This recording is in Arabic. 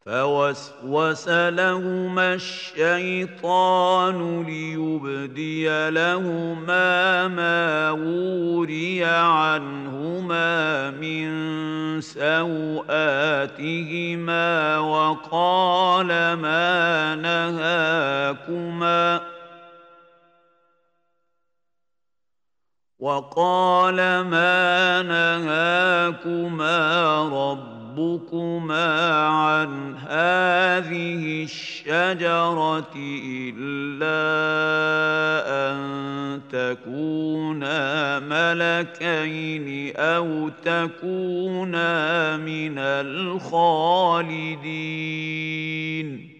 فوسوس لهما الشيطان ليبدي لهما ما وري عنهما من سوآتهما وقال ما نهاكما ربكما عن هذه الشجرة إلا أن تكونا ملكين أو تكونا من الخالدين